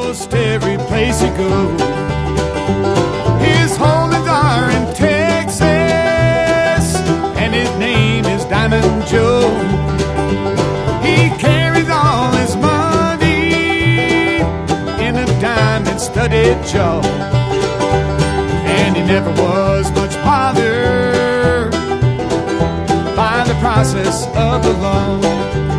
almost every place he goes. His holdings are in Texas, and his name is Diamond Joe. He carries all his money in a diamond-studded jaw, and he never was much bothered by the process of the law.